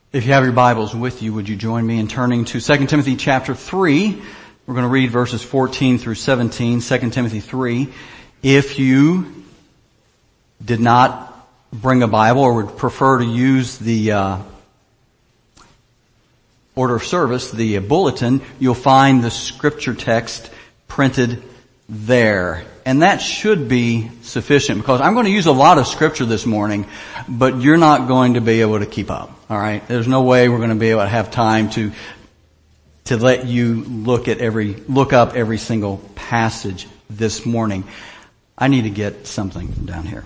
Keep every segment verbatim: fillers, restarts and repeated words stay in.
If you have your Bibles with you, would you join me in turning to Second Timothy chapter three? We're going to read verses fourteen through seventeen, Second Timothy three. If you did not bring a Bible or would prefer to use the uh, order of service, the bulletin, you'll find the scripture text printed there. And that should be sufficient, because I'm going to use a lot of scripture this morning, but you're not going to be able to keep up. All right? There's no way we're going to be able to have time to to let you look at every look up every single passage this morning. I need to get something down here.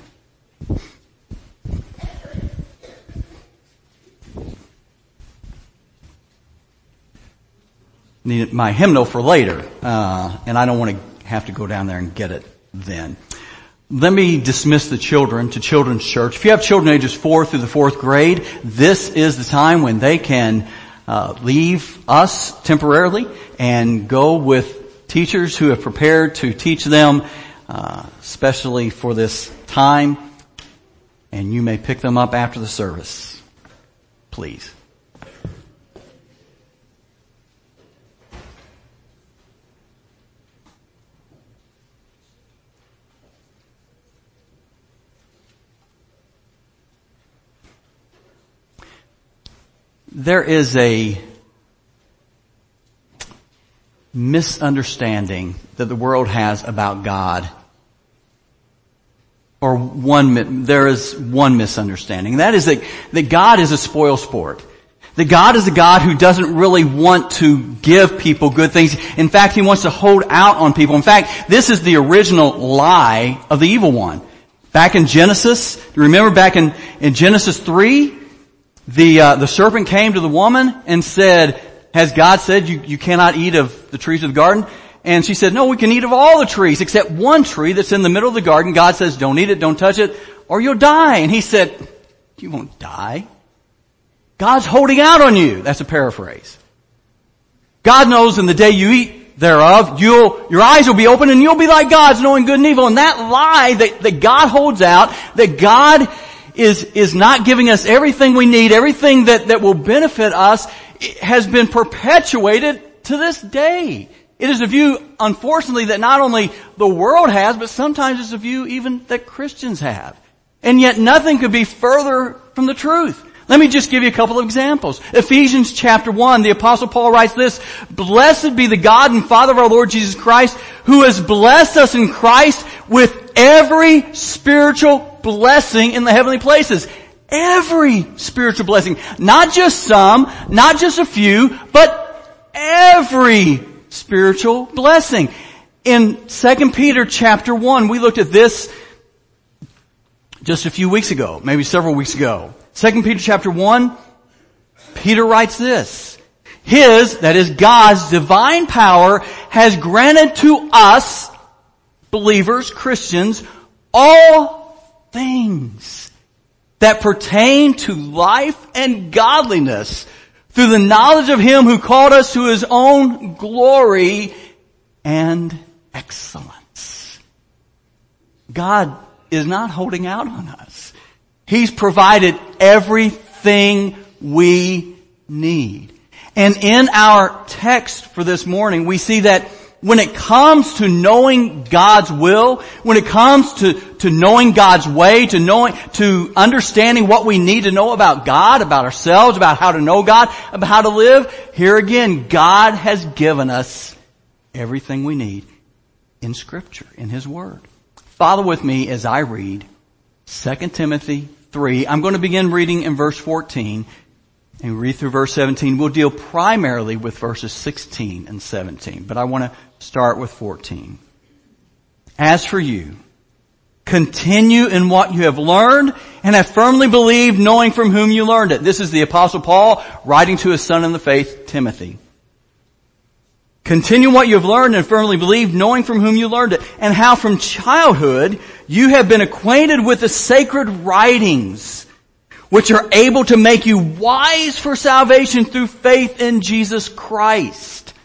Need my hymnal for later, uh, and I don't want to have to go down there and get it then. Let me dismiss the children to children's church. If you have children ages four through the fourth grade, this is the time when they can uh, leave us temporarily and go with teachers who have prepared to teach them, uh, especially for this time. And you may pick them up after the service, please. There is a misunderstanding that the world has about God. Or one, there is one misunderstanding. That is that, that God is a spoil sport. That God is a God who doesn't really want to give people good things. In fact, He wants to hold out on people. In fact, this is the original lie of the evil one. Back in Genesis, remember back in, in Genesis three, The, uh, the serpent came to the woman and said, has God said you, you cannot eat of the trees of the garden? And she said, no, we can eat of all the trees except one tree that's in the middle of the garden. God says, don't eat it, don't touch it, or you'll die. And he said, you won't die. God's holding out on you. That's a paraphrase. God knows in the day you eat thereof, you'll, your eyes will be open and you'll be like gods, knowing good and evil. And that lie that, that God holds out, that God is, is not giving us everything we need, everything that, that will benefit us, has been perpetuated to this day. It is a view, unfortunately, that not only the world has, but sometimes it's a view even that Christians have. And yet nothing could be further from the truth. Let me just give you a couple of examples. Ephesians chapter one, the Apostle Paul writes this, blessed be the God and Father of our Lord Jesus Christ, who has blessed us in Christ with every spiritual blessing in the heavenly places. Every spiritual blessing. Not just some, not just a few, but every spiritual blessing. In Second Peter chapter one, we looked at this just a few weeks ago, maybe several weeks ago. Second Peter chapter one, Peter writes this. His, that is God's divine power, has granted to us, believers, Christians, all things that pertain to life and godliness through the knowledge of Him who called us to His own glory and excellence. God is not holding out on us. He's provided everything we need. And in our text for this morning, we see that when it comes to knowing God's will, when it comes to, to knowing God's way, to knowing, to understanding what we need to know about God, about ourselves, about how to know God, about how to live, here again, God has given us everything we need in Scripture, in His Word. Follow with me as I read Second Timothy three. I'm going to begin reading in verse fourteen and read through verse seventeen. We'll deal primarily with verses sixteen and seventeen, but I want to start with fourteen. As for you, continue in what you have learned and have firmly believed, knowing from whom you learned it. This is the Apostle Paul writing to his son in the faith, Timothy. Continue what you have learned and firmly believed, knowing from whom you learned it, and how from childhood you have been acquainted with the sacred writings, which are able to make you wise for salvation through faith in Jesus Christ.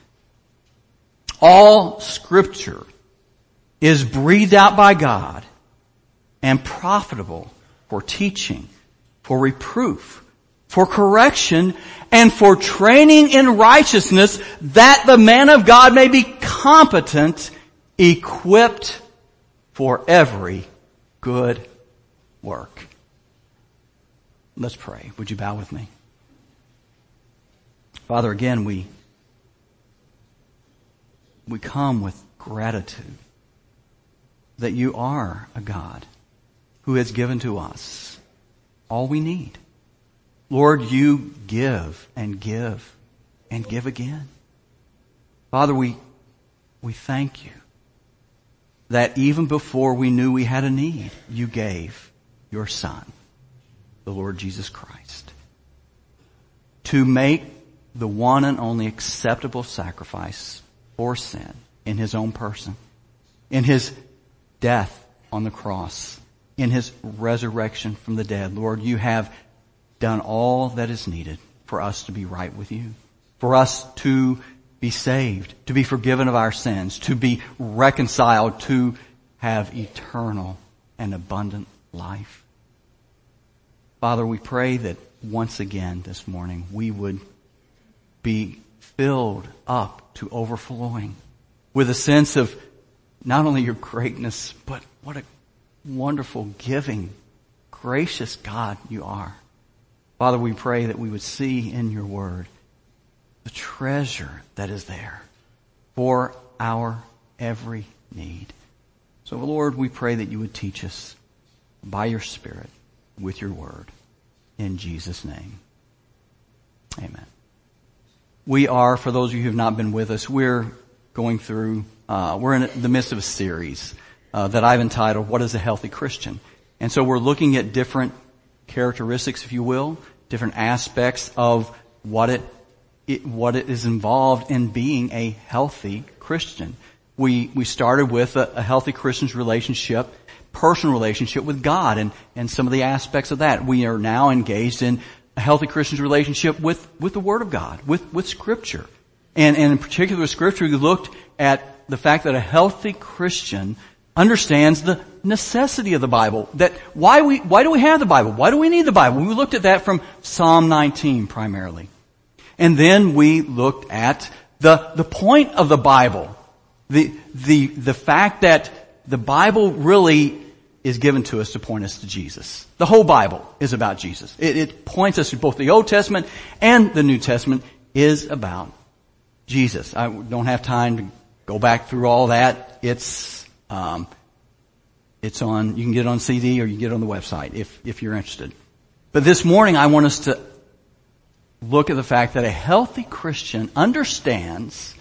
All Scripture is breathed out by God and profitable for teaching, for reproof, for correction, and for training in righteousness, that the man of God may be competent, equipped for every good work. Let's pray. Would you bow with me? Father, again, we, we come with gratitude that you are a God who has given to us all we need. Lord, you give and give and give again. Father, we, we thank you that even before we knew we had a need, you gave your Son, the Lord Jesus Christ, to make the one and only acceptable sacrifice for sin in his own person, in his death on the cross, in his resurrection from the dead. Lord, you have done all that is needed for us to be right with you, for us to be saved, to be forgiven of our sins, to be reconciled, to have eternal and abundant life. Father, we pray that once again this morning we would be filled up to overflowing with a sense of not only your greatness, but what a wonderful, giving, gracious God you are. Father, we pray that we would see in your word the treasure that is there for our every need. So, Lord, we pray that you would teach us by your Spirit with your word. In Jesus' name, amen. We are, for those of you who have not been with us, we're going through, uh, we're in the midst of a series uh, that I've entitled, What is a Healthy Christian? And so we're looking at different characteristics, if you will, different aspects of what it, it what it is involved in being a healthy Christian. We we started with a, a healthy Christian's relationship, personal relationship with God, and and some of the aspects of that. We are now engaged in a healthy Christian's relationship with with the Word of God, with with Scripture, and and in particular Scripture. We looked at the fact that a healthy Christian understands the necessity of the Bible. That why we, why do we have the Bible? Why do we need the Bible? We looked at that from Psalm nineteen primarily. And then we looked at the, the point of the Bible. The, the, the fact that the Bible really is given to us to point us to Jesus. The whole Bible is about Jesus. It, it points us to both the Old Testament and the New Testament is about Jesus. I don't have time to go back through all that. It's, um, it's on, you can get it on C D or you can get it on the website if, if you're interested. But this morning I want us to look at the fact that a healthy Christian understands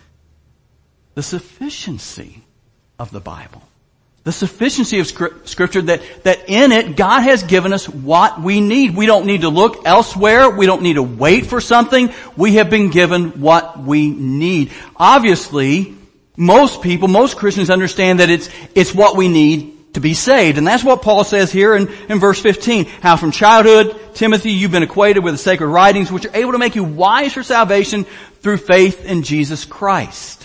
the sufficiency of the Bible. The sufficiency of Scripture, that, that in it God has given us what we need. We don't need to look elsewhere. We don't need to wait for something. We have been given what we need. Obviously, most people, most Christians understand that it's, it's what we need to be saved. And that's what Paul says here in, in verse fifteen. How from childhood, Timothy, you've been acquainted with the sacred writings, which are able to make you wise for salvation through faith in Jesus Christ.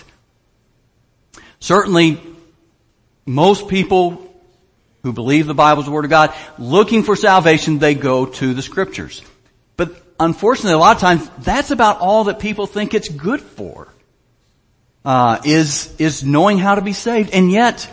Certainly, most people who believe the Bible is the Word of God, looking for salvation, they go to the Scriptures. But unfortunately, a lot of times, that's about all that people think it's good for, uh, is, is knowing how to be saved. And yet,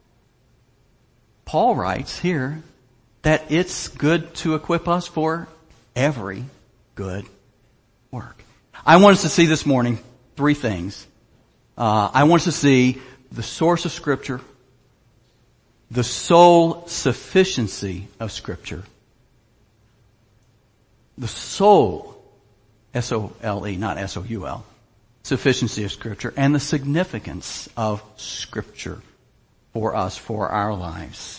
Paul writes here that it's good to equip us for every good work. I want us to see this morning three things. Uh, I want us to see the source of Scripture, the sole sufficiency of Scripture, the sole, S O L E, not S O U L, sufficiency of Scripture, and the significance of Scripture for us, for our lives.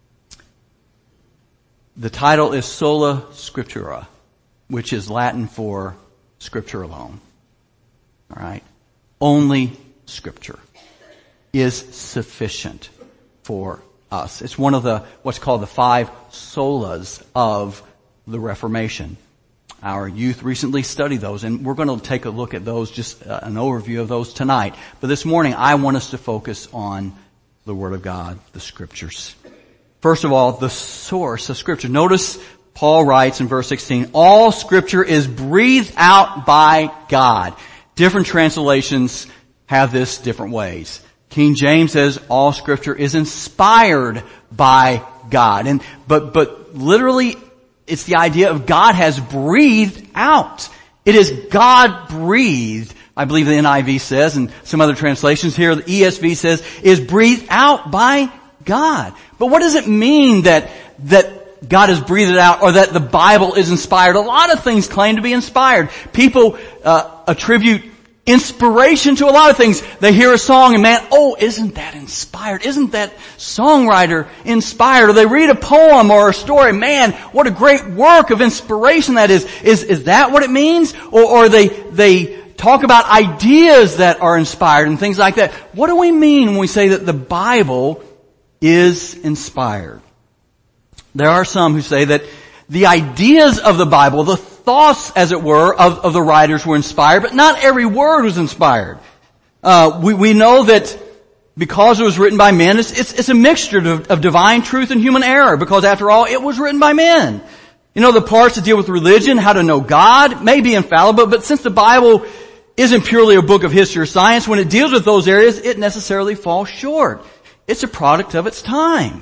The title is Sola Scriptura, which is Latin for Scripture alone. All right? Only Scripture is sufficient for us. It's one of the, what's called the five solas of the Reformation. Our youth recently studied those, and we're going to take a look at those, just uh, an overview of those tonight. But this morning, I want us to focus on the Word of God, the Scriptures. First of all, the source of Scripture. Notice Paul writes in verse sixteen, all Scripture is breathed out by God. Different translations have this different ways. King James says all Scripture is inspired by God. And, but, but literally it's the idea of God has breathed out. It is God breathed. I believe the N I V says, and some other translations here, the E S V says, is breathed out by God. But what does it mean that, that God has breathed it out, or that the Bible is inspired? A lot of things claim to be inspired. People, uh, attribute inspiration to a lot of things. They hear a song and man, oh, isn't that inspired? Isn't that songwriter inspired? Or they read a poem or a story, man, what a great work of inspiration that is. Is, is that what it means? Or, or they, they talk about ideas that are inspired and things like that. What do we mean when we say that the Bible is inspired? There are some who say that the ideas of the Bible, the thoughts, as it were, of, of the writers were inspired, but not every word was inspired. Uh, we, we know that because it was written by men, it's, it's, it's a mixture of, of divine truth and human error, because after all, it was written by men. You know, the parts that deal with religion, how to know God, may be infallible, but since the Bible isn't purely a book of history or science, when it deals with those areas, it necessarily falls short. It's a product of its time.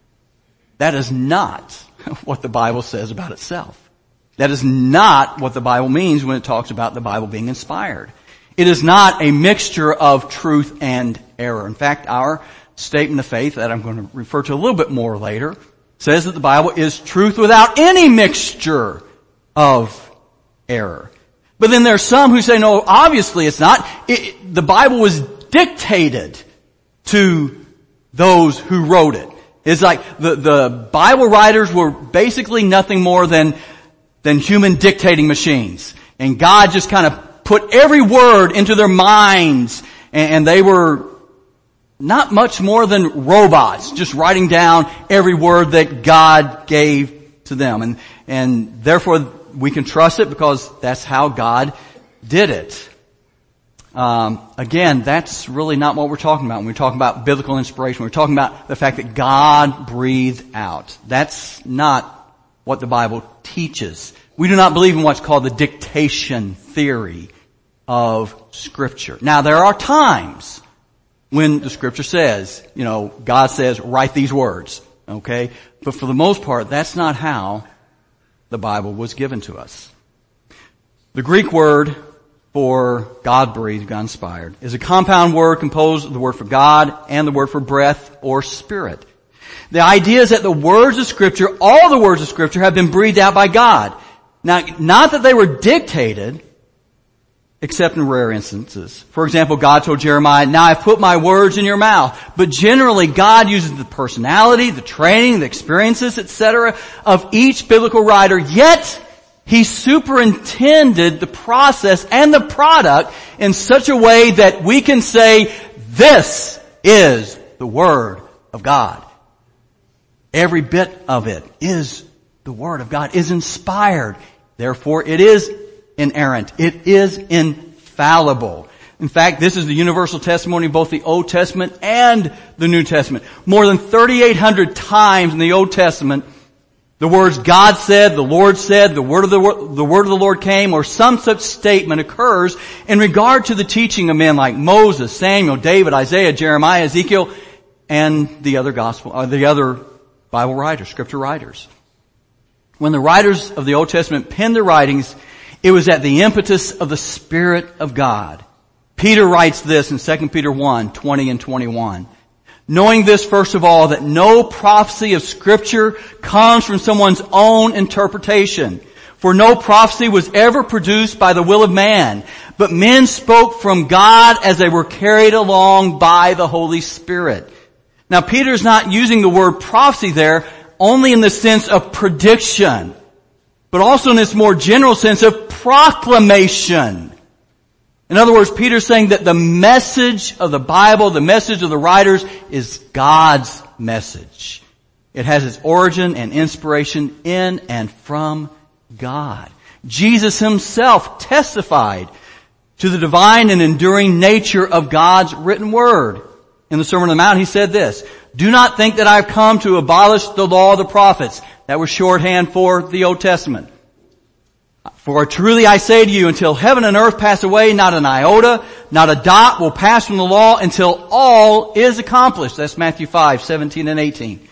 That is not what the Bible says about itself. That is not what the Bible means when it talks about the Bible being inspired. It is not a mixture of truth and error. In fact, our statement of faith, that I'm going to refer to a little bit more later, says that the Bible is truth without any mixture of error. But then there are some who say, no, obviously it's not. It, the Bible was dictated to those who wrote it. It's like the, the Bible writers were basically nothing more than, than human dictating machines. And God just kind of put every word into their minds, and, and they were not much more than robots, just writing down every word that God gave to them. And, and therefore we can trust it because that's how God did it. Um, again, that's really not what we're talking about when we're talking about biblical inspiration. We're talking about the fact that God breathed out. That's not what the Bible teaches. We do not believe in what's called the dictation theory of Scripture. Now, there are times when the Scripture says, you know, God says, write these words, okay? But for the most part, that's not how the Bible was given to us. The Greek word for God-breathed, God-inspired, is a compound word composed of the word for God and the word for breath or spirit. The idea is that the words of Scripture, all the words of Scripture, have been breathed out by God. Now, not that they were dictated, except in rare instances. For example, God told Jeremiah, now I've put my words in your mouth. But generally, God uses the personality, the training, the experiences, et cetera of each biblical writer, yet He superintended the process and the product in such a way that we can say, this is the Word of God. Every bit of it is the Word of God, is inspired. Therefore, it is inerrant. It is infallible. In fact, this is the universal testimony of both the Old Testament and the New Testament. More than thirty-eight hundred times in the Old Testament, the words God said, the Lord said, the word of the, the word of the Lord came, or some such statement occurs in regard to the teaching of men like Moses, Samuel, David, Isaiah, Jeremiah, Ezekiel, and the other gospel, or the other Bible writers, Scripture writers. When the writers of the Old Testament penned their writings, it was at the impetus of the Spirit of God. Peter writes this in Second Peter one, twenty and twenty-one. Knowing this, first of all, that no prophecy of Scripture comes from someone's own interpretation. For no prophecy was ever produced by the will of man, but men spoke from God as they were carried along by the Holy Spirit. Now, Peter's not using the word prophecy there only in the sense of prediction, but also in this more general sense of proclamation. In other words, Peter's saying that the message of the Bible, the message of the writers, is God's message. It has its origin and inspiration in and from God. Jesus Himself testified to the divine and enduring nature of God's written word. In the Sermon on the Mount, He said this, do not think that I have come to abolish the law of the prophets. That was shorthand for the Old Testament. For truly I say to you, until heaven and earth pass away, not an iota, not a dot will pass from the law until all is accomplished. That's Matthew five, seventeen and eighteen.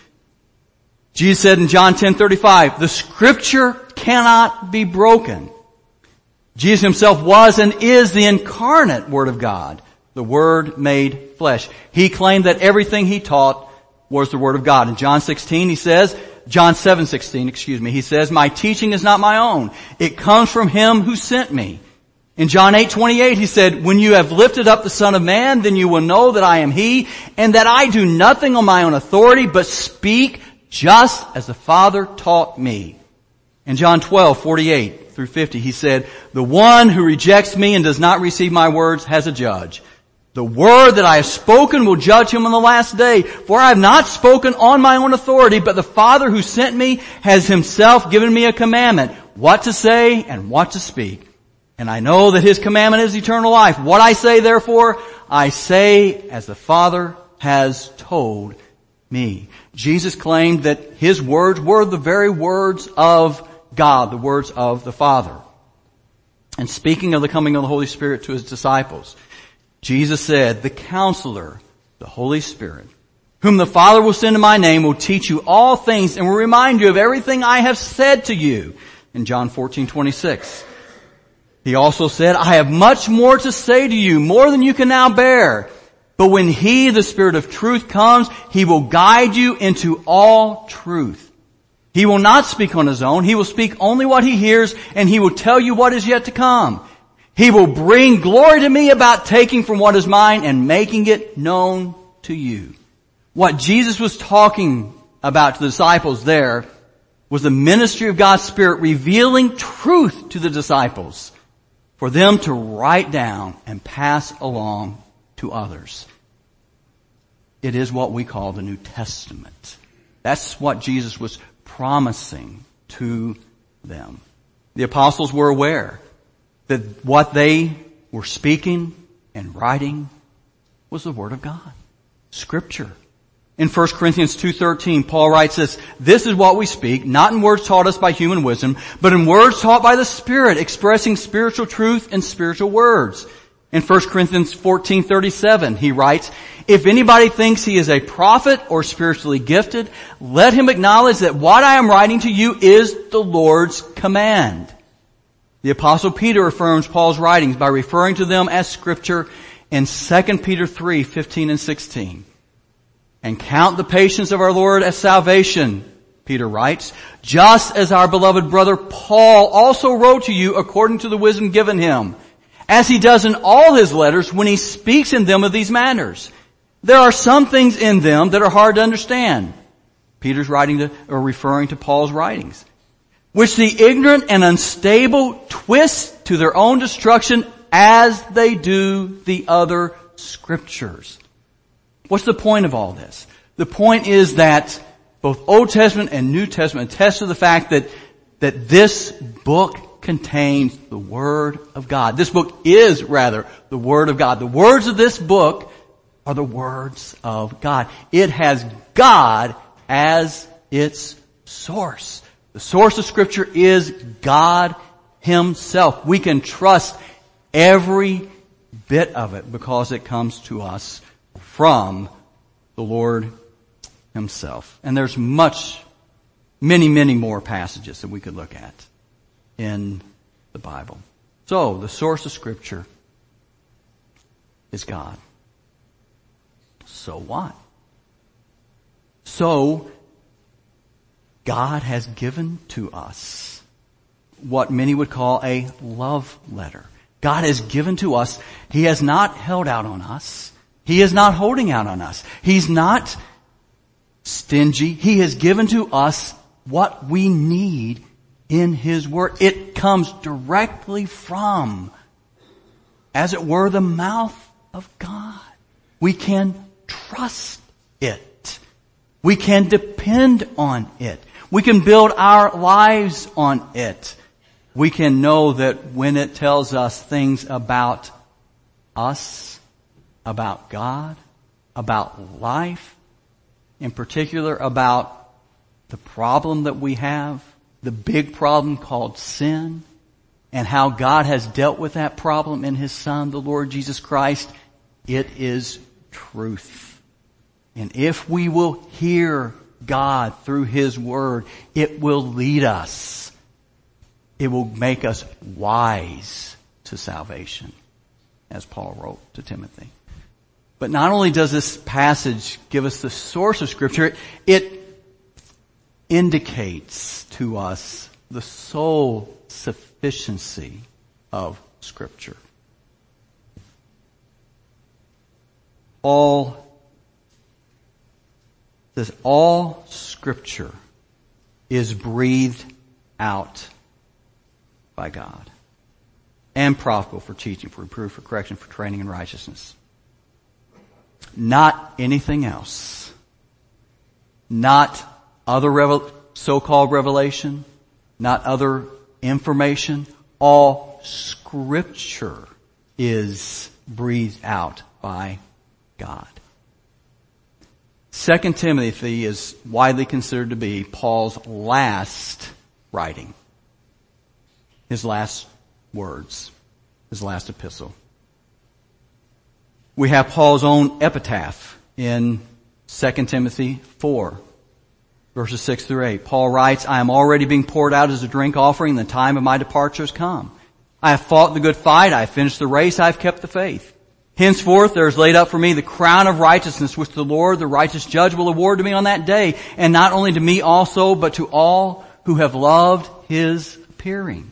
Jesus said in John ten thirty-five, the scripture cannot be broken. Jesus himself was and is the incarnate Word of God, the Word made flesh. He claimed that everything he taught was the Word of God. In John sixteen he says, John seven sixteen, excuse me, he says, my teaching is not my own. It comes from him who sent me. In John eight twenty-eight he said, when you have lifted up the Son of Man, then you will know that I am he, and that I do nothing on my own authority, but speak just as the Father taught me. In John twelve forty-eight through fifty he said, the one who rejects me and does not receive my words has a judge. The word that I have spoken will judge him on the last day. For I have not spoken on my own authority, but the Father who sent me has himself given me a commandment, what to say and what to speak. And I know that his commandment is eternal life. What I say, therefore, I say as the Father has told me. Jesus claimed that his words were the very words of God, the words of the Father. And speaking of the coming of the Holy Spirit to his disciples, Jesus said, the Counselor, the Holy Spirit, whom the Father will send in my name, will teach you all things and will remind you of everything I have said to you. In John fourteen twenty-six. He also said, I have much more to say to you, more than you can now bear. But when he, the Spirit of truth, comes, he will guide you into all truth. He will not speak on his own. He will speak only what he hears, and he will tell you what is yet to come. He will bring glory to me about taking from what is mine and making it known to you. What Jesus was talking about to the disciples there was the ministry of God's Spirit revealing truth to the disciples for them to write down and pass along to others. It is what we call the New Testament. That's what Jesus was promising to them. The apostles were aware that what they were speaking and writing was the Word of God. Scripture. In First Corinthians two thirteen, Paul writes this, this is what we speak, not in words taught us by human wisdom, but in words taught by the Spirit, expressing spiritual truth in spiritual words. In First Corinthians fourteen thirty-seven, he writes, if anybody thinks he is a prophet or spiritually gifted, let him acknowledge that what I am writing to you is the Lord's command. The Apostle Peter affirms Paul's writings by referring to them as Scripture in Second Peter three fifteen and sixteen. And count the patience of our Lord as salvation, Peter writes, just as our beloved brother Paul also wrote to you according to the wisdom given him, as he does in all his letters when he speaks in them of these matters. There are some things in them that are hard to understand. Peter's writing to, or referring to Paul's writings, which the ignorant and unstable twist to their own destruction as they do the other scriptures. What's the point of all this? The point is that both Old Testament and New Testament attest to the fact that, that this book contains the Word of God. This book is, rather, the Word of God. The words of this book are the words of God. It has God as its source. The source of Scripture is God Himself. We can trust every bit of it because it comes to us from the Lord Himself. And there's much, many, many more passages that we could look at in the Bible. So, the source of Scripture is God. So what? So, God has given to us what many would call a love letter. God has given to us. He has not held out on us. He is not holding out on us. He's not stingy. He has given to us what we need in His Word. It comes directly from, as it were, the mouth of God. We can trust it. We can depend on it. We can build our lives on it. We can know that when it tells us things about us, about God, about life, in particular about the problem that we have, the big problem called sin, and how God has dealt with that problem in His Son, the Lord Jesus Christ, it is truth. And if we will hear God through His Word, it will lead us. It will make us wise to salvation, as Paul wrote to Timothy. But not only does this passage give us the source of Scripture, it indicates to us the sole sufficiency of Scripture. All, this all Scripture is breathed out by God and profitable for teaching, for reproof, for correction, for training in righteousness. Not anything else. Not other revel- so-called revelation. Not other information. All Scripture is breathed out by God. Second Timothy is widely considered to be Paul's last writing. His last words. His last epistle. We have Paul's own epitaph in Second Timothy four, verses six through eight. Paul writes, I am already being poured out as a drink offering, and the time of my departure has come. I have fought the good fight, I have finished the race, I have kept the faith. Henceforth there is laid up for me the crown of righteousness, which the Lord, the righteous judge, will award to me on that day, and not only to me also, but to all who have loved His appearing.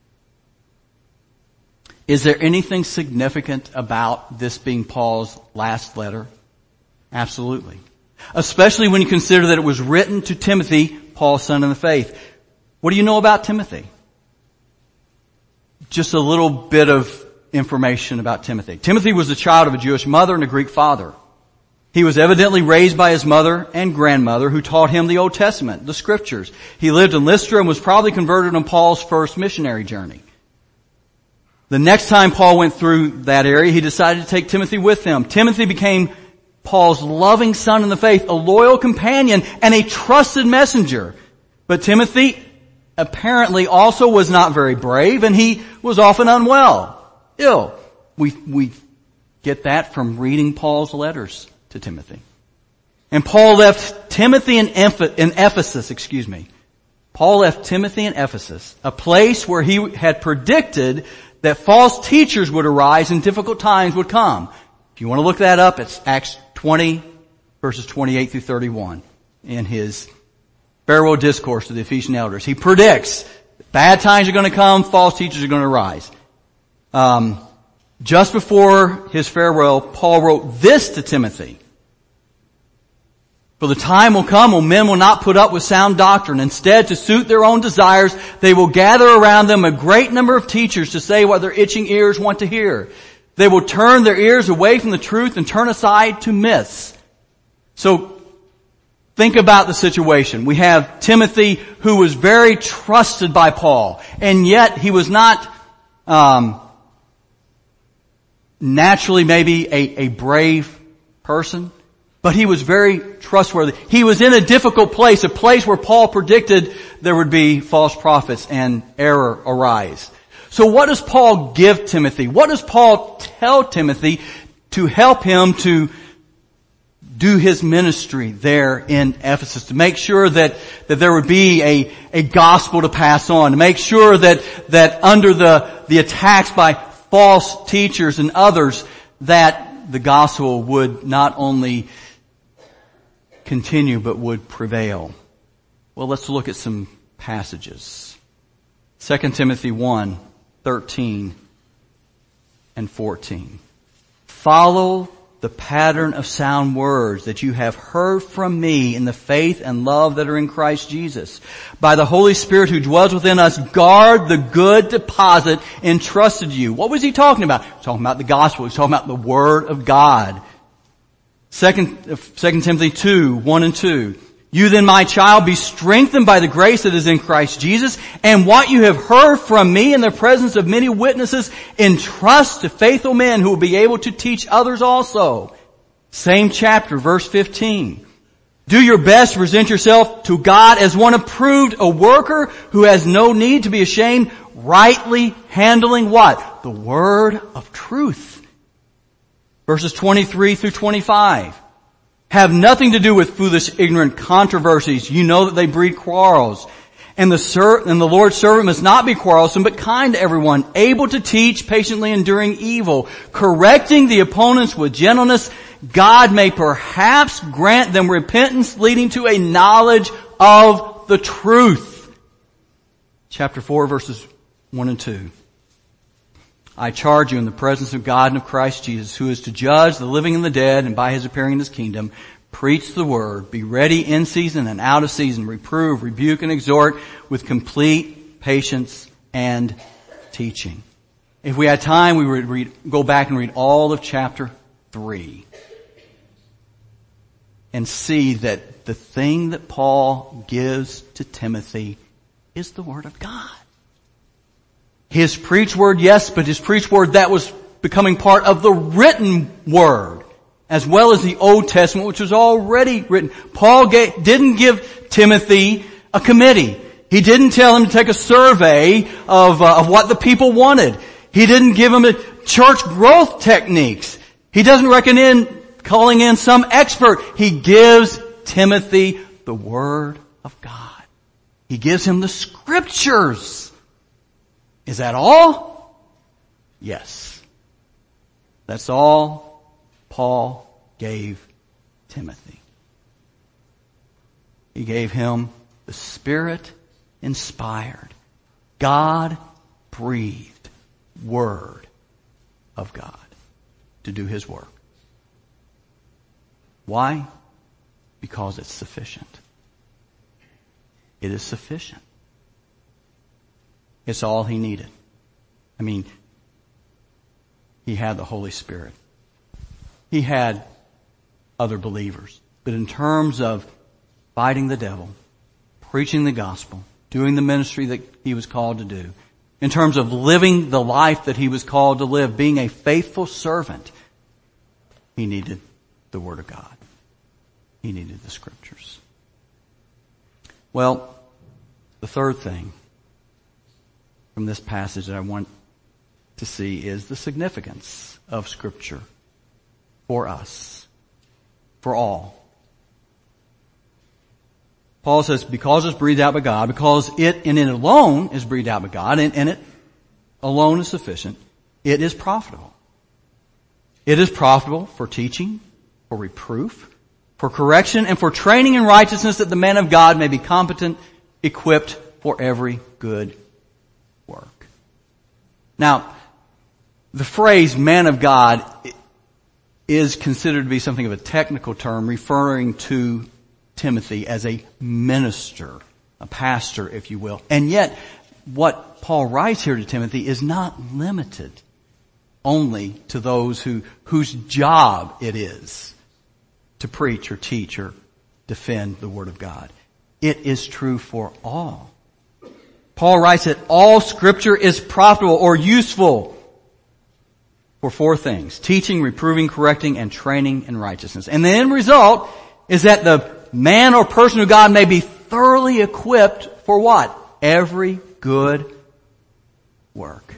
Is there anything significant about this being Paul's last letter? Absolutely. Especially when you consider that it was written to Timothy, Paul's son in the faith. What do you know about Timothy? Just a little bit of information about Timothy. Timothy was the child of a Jewish mother and a Greek father. He was evidently raised by his mother and grandmother, who taught him the Old Testament, the Scriptures. He lived in Lystra and was probably converted on Paul's first missionary journey. The next time Paul went through that area, he decided to take Timothy with him. Timothy became Paul's loving son in the faith, a loyal companion, and a trusted messenger. But Timothy apparently also was not very brave, and he was often unwell, ill. We, we get that from reading Paul's letters to Timothy. And Paul left Timothy in Ephesus, excuse me. Paul left Timothy in Ephesus, a place where he had predicted that false teachers would arise and difficult times would come. If you want to look that up, it's Acts twenty, verses twenty-eight through thirty-one, in his farewell discourse to the Ephesian elders. He predicts bad times are going to come, false teachers are going to rise. Um, just before his farewell, Paul wrote this to Timothy. For the time will come when men will not put up with sound doctrine. Instead, to suit their own desires, they will gather around them a great number of teachers to say what their itching ears want to hear. They will turn their ears away from the truth and turn aside to myths. So, think about the situation. We have Timothy, who was very trusted by Paul, and yet he was not um, naturally maybe a, a brave person. But he was very trustworthy. He was in a difficult place, a place where Paul predicted there would be false prophets and error arise. So what does Paul give Timothy? What does Paul tell Timothy to help him to do his ministry there in Ephesus? To make sure that, that there would be a, a gospel to pass on. To make sure that, that under the, the attacks by false teachers and others, that the gospel would not only continue, but would prevail. Well, let's look at some passages. Second Timothy one, thirteen and fourteen. Follow the pattern of sound words that you have heard from me in the faith and love that are in Christ Jesus. By the Holy Spirit who dwells within us, guard the good deposit entrusted you. What was he talking about? He was talking about the gospel. He was talking about the Word of God. Second, Second Timothy two, one and two. You then, my child, be strengthened by the grace that is in Christ Jesus, and what you have heard from me in the presence of many witnesses, entrust to faithful men who will be able to teach others also. Same chapter, verse fifteen. Do your best to present yourself to God as one approved, a worker who has no need to be ashamed, rightly handling what? The word of truth. Verses twenty-three through twenty-five. Have nothing to do with foolish, ignorant controversies. You know that they breed quarrels. And the ser- and the Lord's servant must not be quarrelsome, but kind to everyone, able to teach, patiently enduring evil, correcting the opponents with gentleness. God may perhaps grant them repentance leading to a knowledge of the truth. Chapter four, verses one and two. I charge you in the presence of God and of Christ Jesus, who is to judge the living and the dead, and by his appearing in his kingdom, preach the word. Be ready in season and out of season. Reprove, rebuke, and exhort with complete patience and teaching. If we had time, we would read, go back and read all of chapter three. And see that the thing that Paul gives to Timothy is the Word of God. His preached word, yes, but his preached word that was becoming part of the written word, as well as the Old Testament, which was already written. Paul gave, didn't give Timothy a committee. He didn't tell him to take a survey of, uh, of what the people wanted. He didn't give him a church growth techniques. He doesn't recommend calling in some expert. He gives Timothy the Word of God. He gives him the Scriptures. Is that all? Yes. That's all Paul gave Timothy. He gave him the Spirit-inspired, God-breathed Word of God to do His work. Why? Because it's sufficient. It is sufficient. It's all he needed. I mean, he had the Holy Spirit. He had other believers. But in terms of fighting the devil, preaching the gospel, doing the ministry that he was called to do, in terms of living the life that he was called to live, being a faithful servant, he needed the Word of God. He needed the Scriptures. Well, the third thing from this passage that I want to see is the significance of Scripture for us, for all. Paul says, because it's breathed out by God, because it in it alone is breathed out by God, and, and it alone is sufficient, it is profitable. It is profitable for teaching, for reproof, for correction, and for training in righteousness, that the man of God may be competent, equipped for every good work. Now, the phrase man of God is considered to be something of a technical term referring to Timothy as a minister, a pastor, if you will. And yet, what Paul writes here to Timothy is not limited only to those who, whose job it is to preach or teach or defend the Word of God. It is true for all. Paul writes that all Scripture is profitable or useful for four things: teaching, reproving, correcting, and training in righteousness. And the end result is that the man or person of God may be thoroughly equipped for what? Every good work.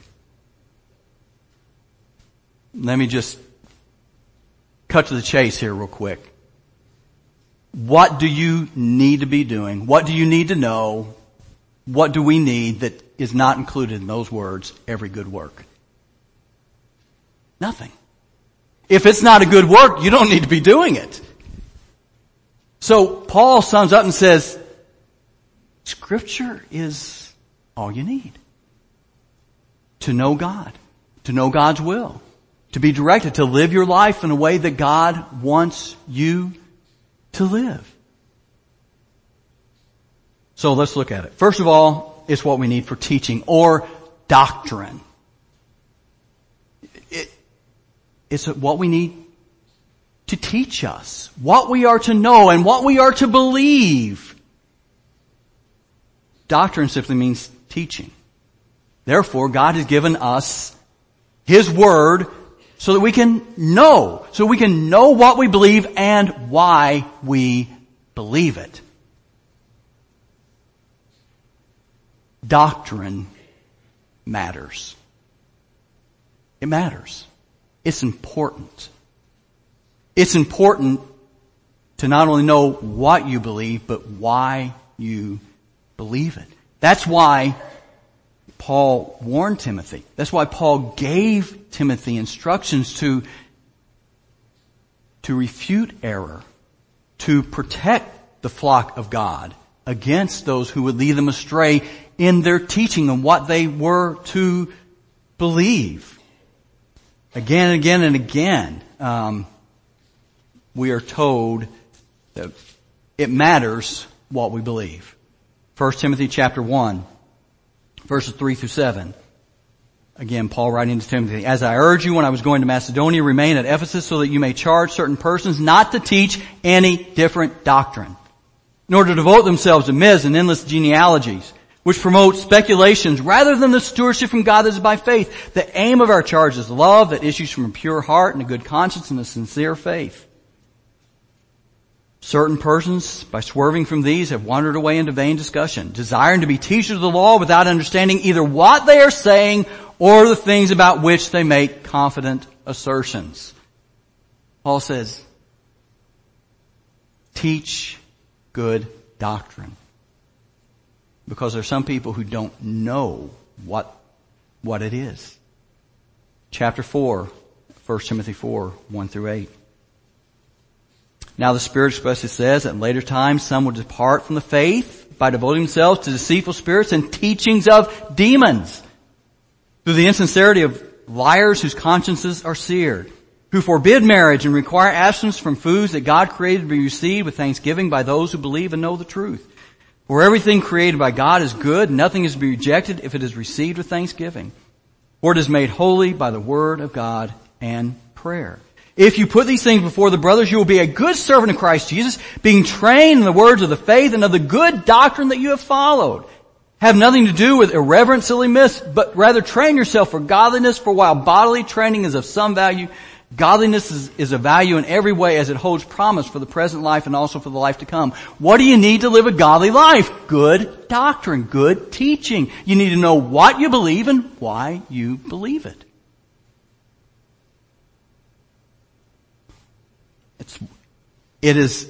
Let me just cut to the chase here real quick. What do you need to be doing? What do you need to know? What do we need that is not included in those words, every good work? Nothing. If it's not a good work, you don't need to be doing it. So Paul sums up and says, Scripture is all you need to know God, to know God's will, to be directed, to live your life in a way that God wants you to live. So let's look at it. First of all, it's what we need for teaching or doctrine. It, it's what we need to teach us, what we are to know and what we are to believe. Doctrine simply means teaching. Therefore, God has given us His Word so that we can know, so we can know what we believe and why we believe it. Doctrine matters. It matters. It's important. It's important to not only know what you believe, but why you believe it. That's why Paul warned Timothy. That's why Paul gave Timothy instructions to, to refute error, to protect the flock of God against those who would lead them astray in their teaching and what they were to believe. Again and again and again, um, we are told that it matters what we believe. First Timothy chapter one, verses three through seven. Again, Paul writing to Timothy, as I urged you when I was going to Macedonia, remain at Ephesus so that you may charge certain persons not to teach any different doctrine, nor to devote themselves to myths and endless genealogies, which promote speculations rather than the stewardship from God that is by faith. The aim of our charge is love that issues from a pure heart and a good conscience and a sincere faith. Certain persons, by swerving from these, have wandered away into vain discussion, desiring to be teachers of the law without understanding either what they are saying or the things about which they make confident assertions. Paul says, teach good doctrine. Because there are some people who don't know what, what it is. Chapter four, First Timothy four, one through eight. Now the Spirit expressly says that in later times some will depart from the faith by devoting themselves to deceitful spirits and teachings of demons, through the insincerity of liars whose consciences are seared, who forbid marriage and require abstinence from foods that God created to be received with thanksgiving by those who believe and know the truth. For everything created by God is good, nothing is to be rejected if it is received with thanksgiving. For it is made holy by the word of God and prayer. If you put these things before the brothers, you will be a good servant of Christ Jesus, being trained in the words of the faith and of the good doctrine that you have followed. Have nothing to do with irreverent, silly myths, but rather train yourself for godliness, for while bodily training is of some value, godliness is, is of value in every way as it holds promise for the present life and also for the life to come. What do you need to live a godly life? Good doctrine, good teaching. You need to know what you believe and why you believe it. It's, it is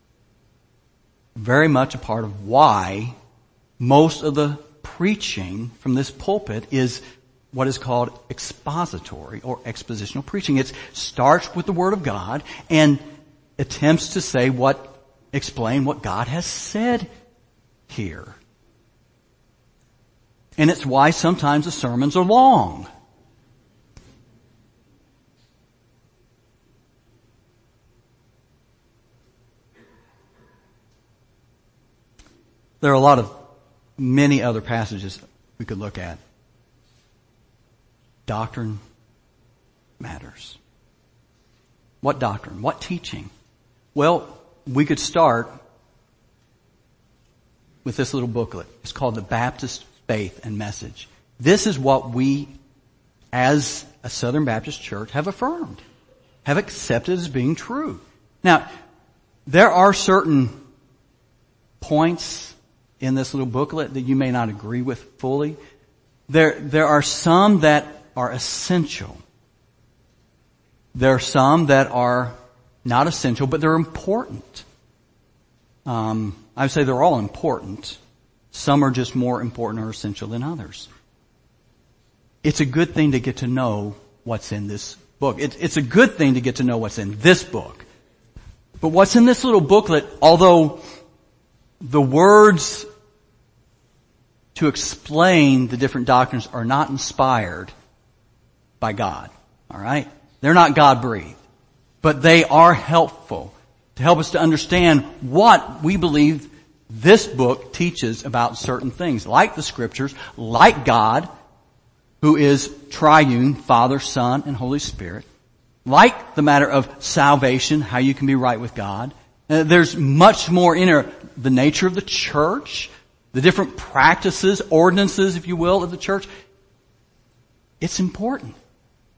very much a part of why most of the preaching from this pulpit is what is called expository or expositional preaching. It starts with the Word of God and attempts to say what, explain what God has said here. And it's why sometimes the sermons are long. There are a lot of many other passages we could look at. Doctrine matters. What doctrine? What teaching? Well, we could start with this little booklet. It's called The Baptist Faith and Message. This is what we, as a Southern Baptist church, have affirmed, have accepted as being true. Now, there are certain points in this little booklet that you may not agree with fully. There, there are some that are essential. There are some that are not essential, but they're important. Um, I would say they're all important. Some are just more important or essential than others. It's a good thing to get to know what's in this book. It, it's a good thing to get to know what's in this book. But what's in this little booklet, although the words to explain the different doctrines are not inspired by God. All right? They're not God-breathed. But they are helpful to help us to understand what we believe this book teaches about certain things, like the Scriptures, like God, who is triune, Father, Son, and Holy Spirit, like the matter of salvation, how you can be right with God. Uh, there's much more in there. The nature of the church, the different practices, ordinances, if you will, of the church. It's important.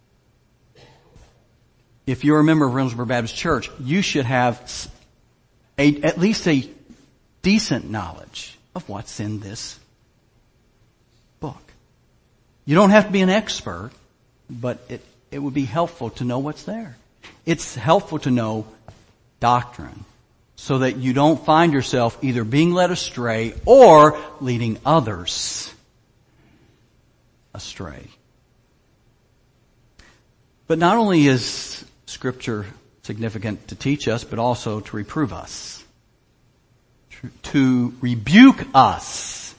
If you're a member of Reynoldsburg Baptist Church, you should have a, at least a decent knowledge of what's in this book. You don't have to be an expert, but it, it would be helpful to know what's there. It's helpful to know doctrine so that you don't find yourself either being led astray or leading others astray. But not only is Scripture significant to teach us, but also to reprove us, to rebuke us.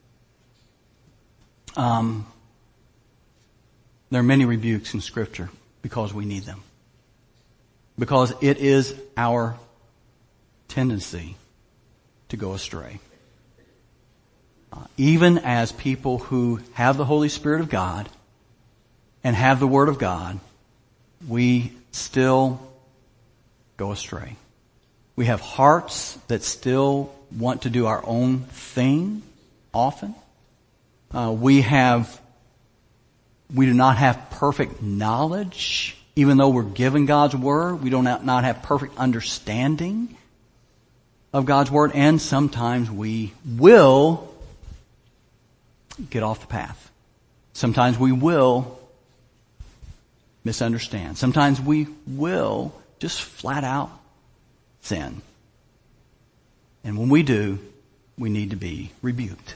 Um, there are many rebukes in Scripture because we need them. Because it is our tendency to go astray. Uh, even as people who have the Holy Spirit of God and have the Word of God, we still go astray. We have hearts that still want to do our own thing often. Uh, we have, we do not have perfect knowledge. Even though we're given God's Word, we do not, not have perfect understanding of God's Word, and sometimes we will get off the path. Sometimes we will misunderstand. Sometimes we will just flat out sin. And when we do, we need to be rebuked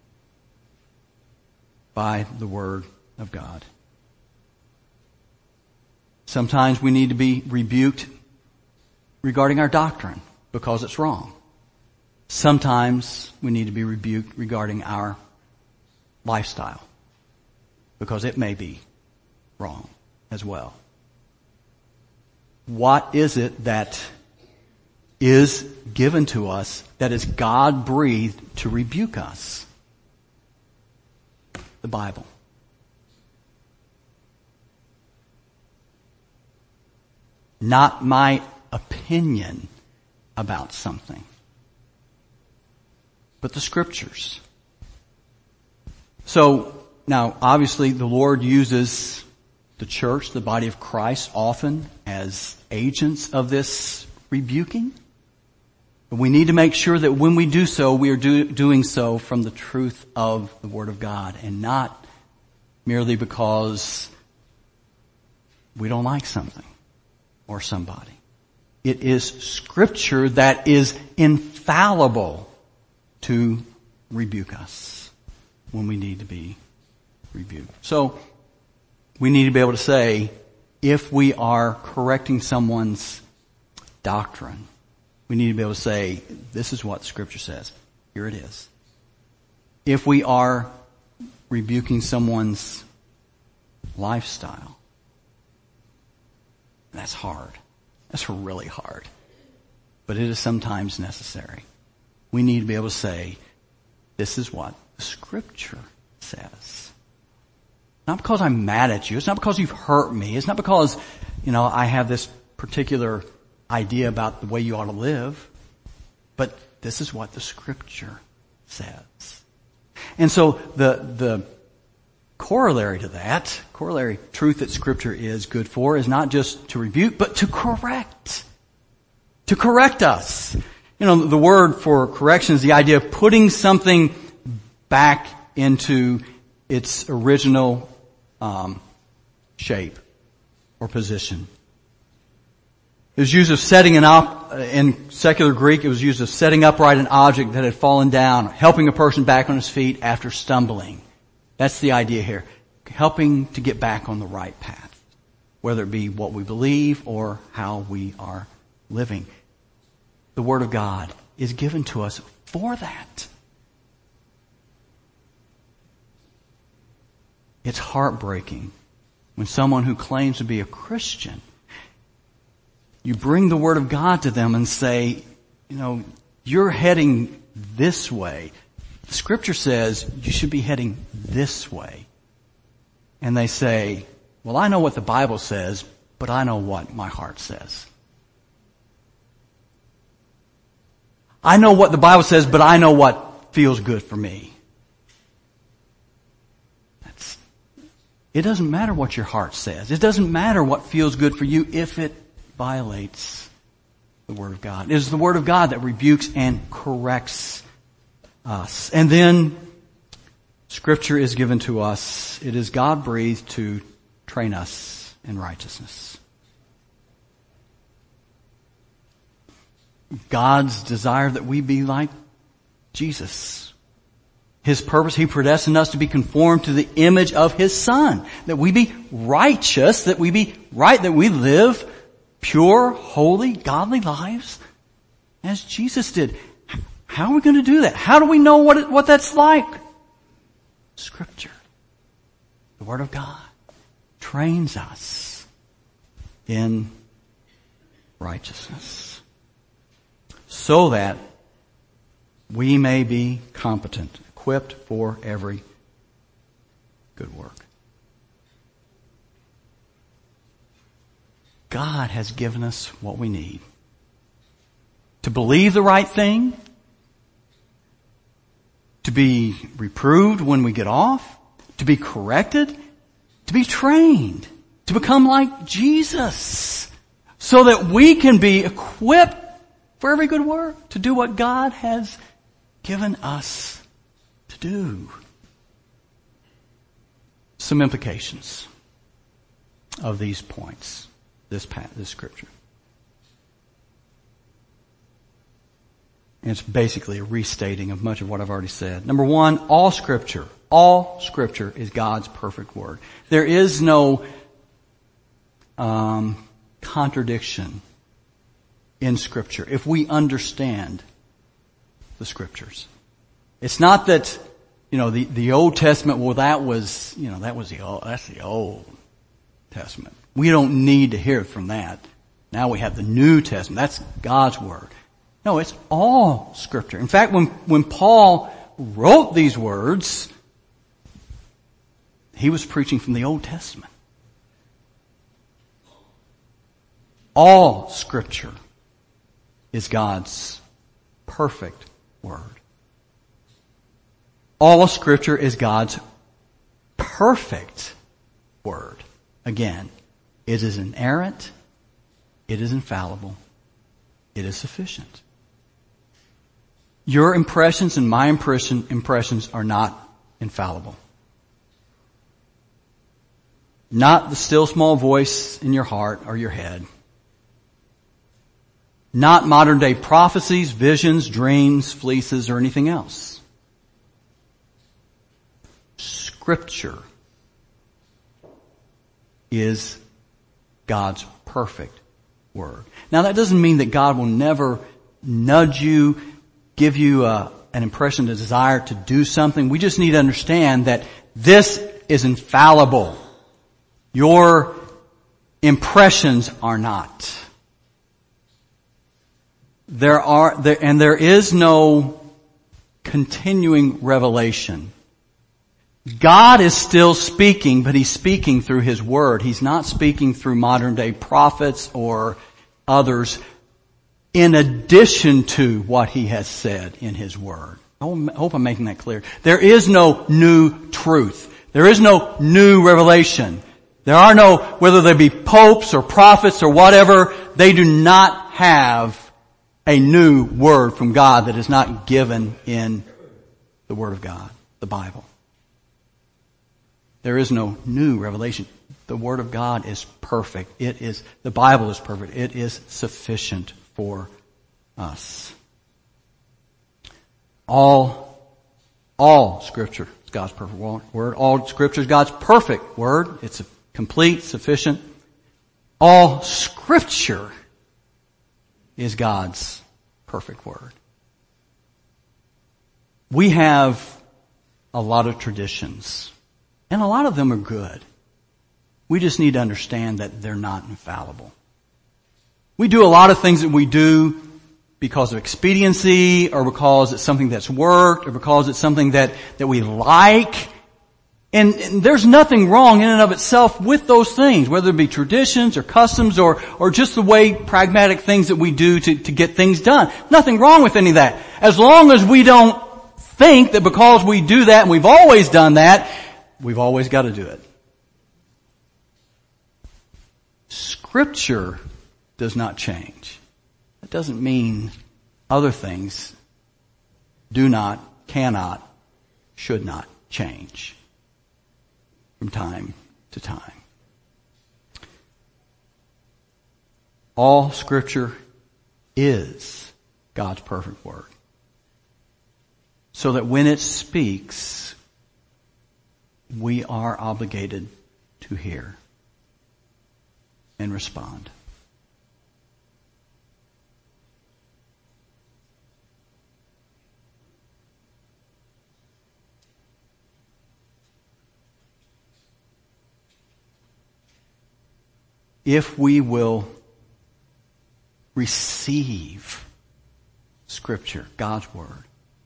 by the Word of God. Sometimes we need to be rebuked regarding our doctrine because it's wrong. Sometimes we need to be rebuked regarding our lifestyle because it may be wrong as well. What is it that is given to us that is God-breathed to rebuke us? The Bible. Not my opinion about something, but the Scriptures. So, now obviously the Lord uses the church, the body of Christ, often as agents of this rebuking. But we need to make sure that when we do so, we are do, doing so from the truth of the Word of God and not merely because we don't like something or somebody. It is Scripture that is infallible to rebuke us when we need to be rebuked. So, we need to be able to say, if we are correcting someone's doctrine, we need to be able to say, this is what Scripture says. Here it is. If we are rebuking someone's lifestyle, that's hard. That's really hard. But it is sometimes necessary. We need to be able to say, this is what the Scripture says. Not because I'm mad at you. It's not because you've hurt me. It's not because, you know, I have this particular idea about the way you ought to live. But this is what the Scripture says. And so the, the corollary to that, corollary truth that Scripture is good for is not just to rebuke, but to correct. To correct us. You know, the word for correction is the idea of putting something back into its original um, shape or position. It was used of setting an up, in secular Greek, it was used of setting upright an object that had fallen down, helping a person back on his feet after stumbling. That's the idea here. Helping to get back on the right path. Whether it be what we believe or how we are living. The Word of God is given to us for that. It's heartbreaking when someone who claims to be a Christian, you bring the Word of God to them and say, you know, you're heading this way. The Scripture says you should be heading this way. And they say, well, I know what the Bible says, but I know what my heart says. I know what the Bible says, but I know what feels good for me. That's, it doesn't matter what your heart says. It doesn't matter what feels good for you if it violates the Word of God. It is the Word of God that rebukes and corrects us. And then Scripture is given to us. It is God-breathed to train us in righteousness. God's desire that we be like Jesus. His purpose, He predestined us to be conformed to the image of His Son. That we be righteous, that we be right, that we live pure, holy, godly lives as Jesus did. How are we going to do that? How do we know what it, what that's like? Scripture, the Word of God, trains us in righteousness so that we may be competent, equipped for every good work. God has given us what we need to believe the right thing, to be reproved when we get off, to be corrected, to be trained, to become like Jesus, so that we can be equipped for every good work, to do what God has given us to do. Some implications of these points, this this scripture. And it's basically a restating of much of what I've already said. Number one, all Scripture, all Scripture is God's perfect Word. There is no um, contradiction in Scripture if we understand the Scriptures. It's not that, you know, the, the Old Testament, well, that was, you know, that was the old, that's the Old Testament. We don't need to hear from that. Now we have the New Testament. That's God's Word. No, it's all Scripture. In fact, when, when Paul wrote these words, he was preaching from the Old Testament. All Scripture is God's perfect Word. All Scripture is God's perfect Word. Again, it is inerrant, it is infallible, it is sufficient. Your impressions and my impression, impressions are not infallible. Not the still small voice in your heart or your head. Not modern day prophecies, visions, dreams, fleeces, or anything else. Scripture is God's perfect Word. Now that doesn't mean that God will never nudge you, give you a, an impression, a desire to do something. We just need to understand that this is infallible. Your impressions are not. There are, there, and there is no continuing revelation. God is still speaking, but He's speaking through His Word. He's not speaking through modern day prophets or others in addition to what He has said in His Word. I hope I'm making that clear. There is no new truth. There is no new revelation. There are no, whether they be popes or prophets or whatever, they do not have a new word from God that is not given in the Word of God, the Bible. There is no new revelation. The Word of God is perfect. It is, the Bible is perfect. It is sufficient for us. All, all Scripture is God's perfect Word. All Scripture is God's perfect Word. It's complete, sufficient. All Scripture is God's perfect Word. We have a lot of traditions, and a lot of them are good. We just need to understand that they're not infallible. We do a lot of things that we do because of expediency, or because it's something that's worked, or because it's something that, that we like. And, and there's nothing wrong in and of itself with those things, whether it be traditions or customs or, or just the way pragmatic things that we do to, to get things done. Nothing wrong with any of that. As long as we don't think that because we do that and we've always done that, we've always got to do it. Scripture does not change. That doesn't mean other things do not, cannot, should not change from time to time. All Scripture is God's perfect word. So that when it speaks, we are obligated to hear and respond. If we will receive Scripture, God's Word,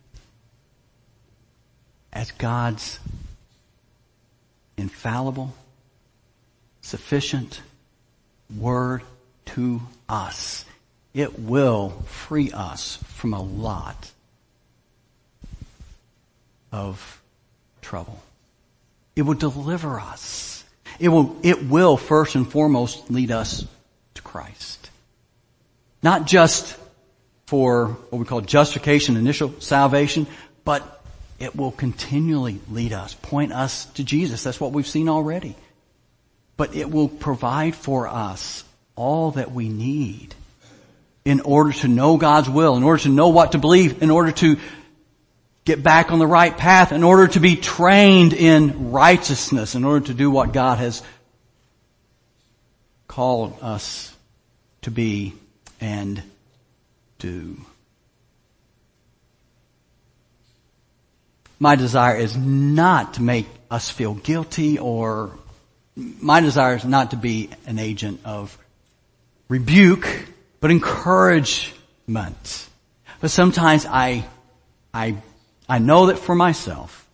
as God's infallible, sufficient Word to us, it will free us from a lot of trouble. It will deliver us. It will, it will first and foremost lead us to Christ. Not just for what we call justification, initial salvation, but it will continually lead us, point us to Jesus. That's what we've seen already. But it will provide for us all that we need in order to know God's will, in order to know what to believe, in order to get back on the right path, in order to be trained in righteousness, in order to do what God has called us to be and do. My desire is not to make us feel guilty, or my desire is not to be an agent of rebuke, but encouragement. But sometimes I, I, I know that for myself.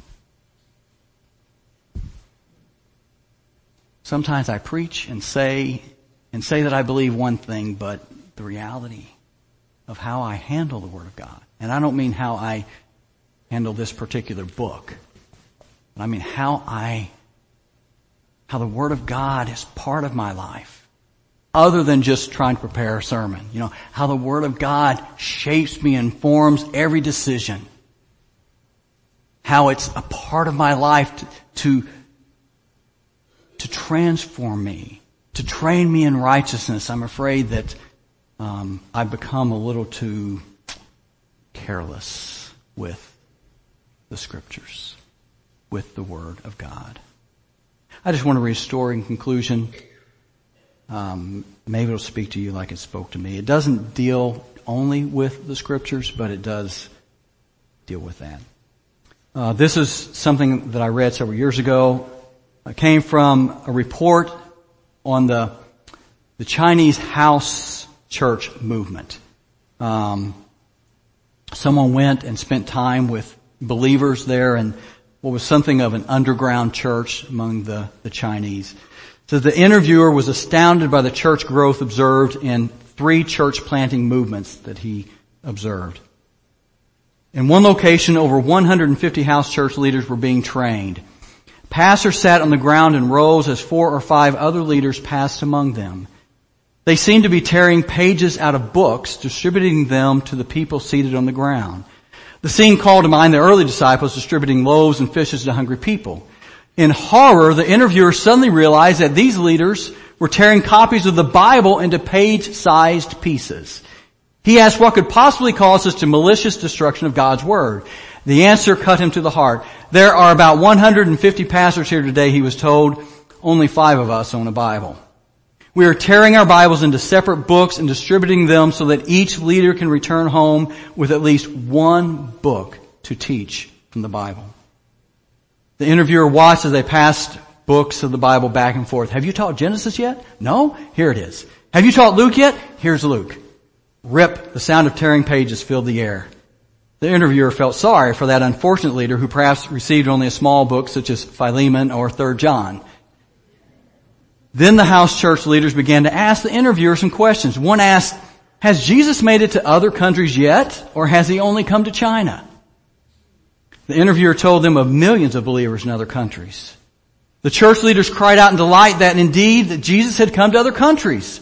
Sometimes I preach and say, and say that I believe one thing, but the reality of how I handle the Word of God, and I don't mean how I handle this particular book, but I mean how I, how the Word of God is part of my life, other than just trying to prepare a sermon. You know, how the Word of God shapes me and forms every decision. How it's a part of my life to, to, to transform me, to train me in righteousness. I'm afraid that um, I've become a little too careless with the Scriptures, with the Word of God. I just want to restore in conclusion. Um, maybe it'll speak to you like it spoke to me. It doesn't deal only with the Scriptures, but it does deal with that. Uh, this is something that I read several years ago. It came from a report on the the Chinese house church movement. Um, someone went and spent time with believers there in what was something of an underground church among the, the Chinese. So the interviewer was astounded by the church growth observed in three church planting movements that he observed. In one location, over one hundred fifty house church leaders were being trained. Pastors sat on the ground in rows as four or five other leaders passed among them. They seemed to be tearing pages out of books, distributing them to the people seated on the ground. The scene called to mind the early disciples distributing loaves and fishes to hungry people. In horror, the interviewer suddenly realized that these leaders were tearing copies of the Bible into page-sized pieces. He asked what could possibly cause us to malicious destruction of God's Word. The answer cut him to the heart. There are about one hundred fifty pastors here today, he was told. Only five of us own a Bible. We are tearing our Bibles into separate books and distributing them so that each leader can return home with at least one book to teach from the Bible. The interviewer watched as they passed books of the Bible back and forth. Have you taught Genesis yet? No? Here it is. Have you taught Luke yet? Here's Luke. Rip, the sound of tearing pages filled the air. The interviewer felt sorry for that unfortunate leader who perhaps received only a small book such as Philemon or Third John. Then the house church leaders began to ask the interviewer some questions. One asked, has Jesus made it to other countries yet, or has he only come to China? The interviewer told them of millions of believers in other countries. The church leaders cried out in delight that indeed that Jesus had come to other countries.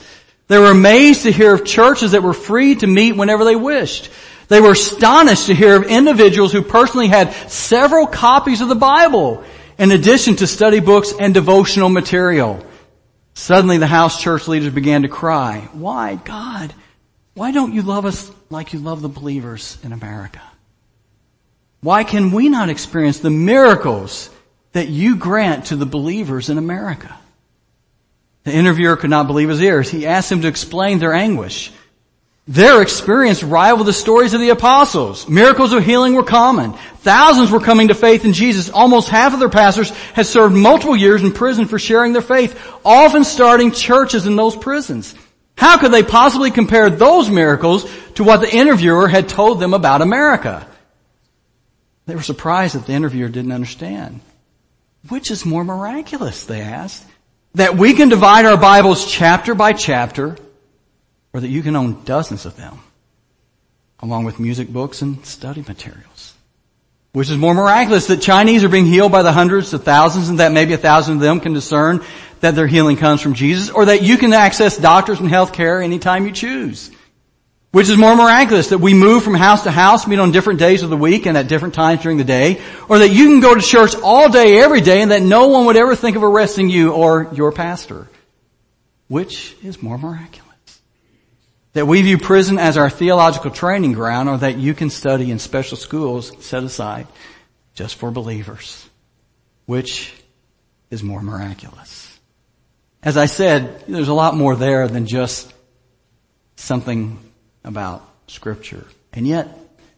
They were amazed to hear of churches that were free to meet whenever they wished. They were astonished to hear of individuals who personally had several copies of the Bible, in addition to study books and devotional material. Suddenly the house church leaders began to cry, "Why, God, why don't you love us like you love the believers in America? Why can we not experience the miracles that you grant to the believers in America?" The interviewer could not believe his ears. He asked them to explain their anguish. Their experience rivaled the stories of the apostles. Miracles of healing were common. Thousands were coming to faith in Jesus. Almost half of their pastors had served multiple years in prison for sharing their faith, often starting churches in those prisons. How could they possibly compare those miracles to what the interviewer had told them about America? They were surprised that the interviewer didn't understand. Which is more miraculous, they asked? That we can divide our Bibles chapter by chapter, or that you can own dozens of them, along with music books and study materials? Which is more miraculous, that Chinese are being healed by the hundreds of thousands, and that maybe a thousand of them can discern that their healing comes from Jesus, or that you can access doctors and health care anytime you choose? Which is more miraculous, that we move from house to house, meet on different days of the week and at different times during the day, or that you can go to church all day, every day, and that no one would ever think of arresting you or your pastor? Which is more miraculous? That we view prison as our theological training ground, or that you can study in special schools set aside just for believers? Which is more miraculous? As I said, there's a lot more there than just something about Scripture. And yet,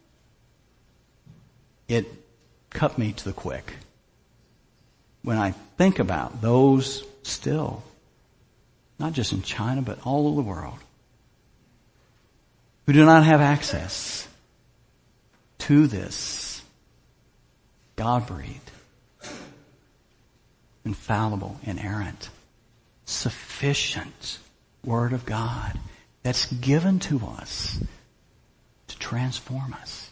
it cut me to the quick when I think about those still, not just in China, but all over the world, who do not have access to this God-breathed, infallible, inerrant, sufficient Word of God that's given to us to transform us.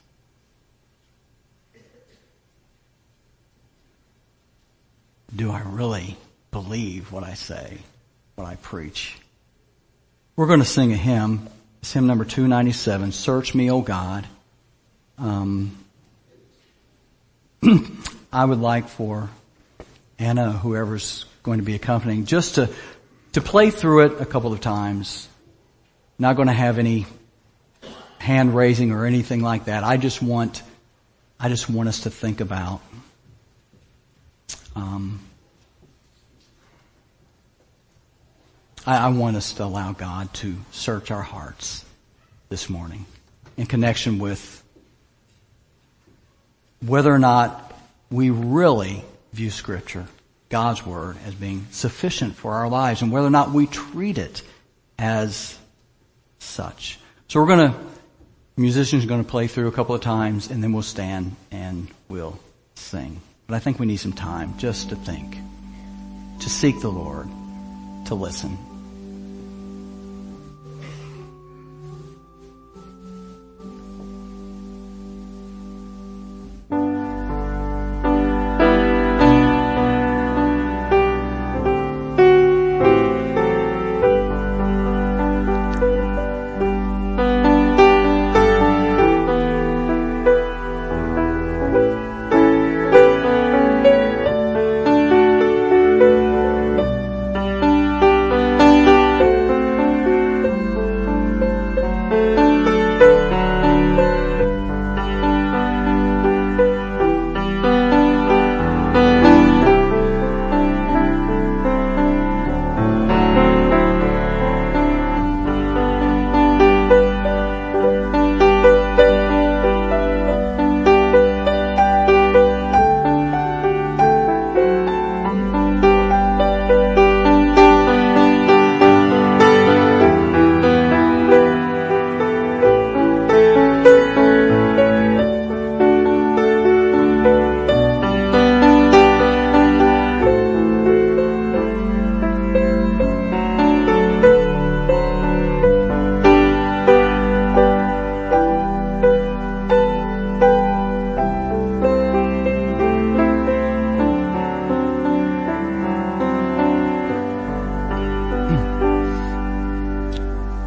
Do I really believe what I say, what I preach? We're going to sing a hymn. It's hymn number two ninety-seven, "Search Me, O God." Um, I would like for Anna, whoever's going to be accompanying, just to, to play through it a couple of times. Not going to have any hand raising or anything like that. I just want, I just want us to think about, um, I, I want us to allow God to search our hearts this morning in connection with whether or not we really view Scripture, God's Word, as being sufficient for our lives, and whether or not we treat it as such. So we're going to, musicians are going to play through a couple of times, and then we'll stand and we'll sing. But I think we need some time just to think, to seek the Lord, to listen.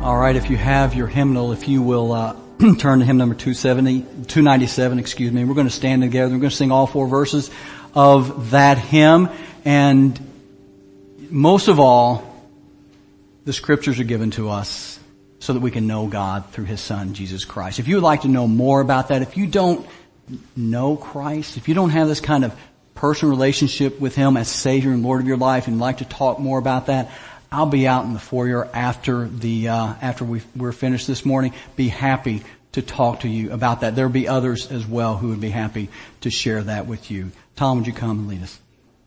All right, if you have your hymnal, if you will uh, turn to hymn number two seventy, two ninety-seven, excuse me. We're going to stand together. We're going to sing all four verses of that hymn. And most of all, the scriptures are given to us so that we can know God through His Son, Jesus Christ. If you would like to know more about that, if you don't know Christ, if you don't have this kind of personal relationship with Him as Savior and Lord of your life and like to talk more about that, I'll be out in the foyer after the, uh, after we, we're finished this morning. Be happy to talk to you about that. There'll be others as well who would be happy to share that with you. Tom, would you come and lead us?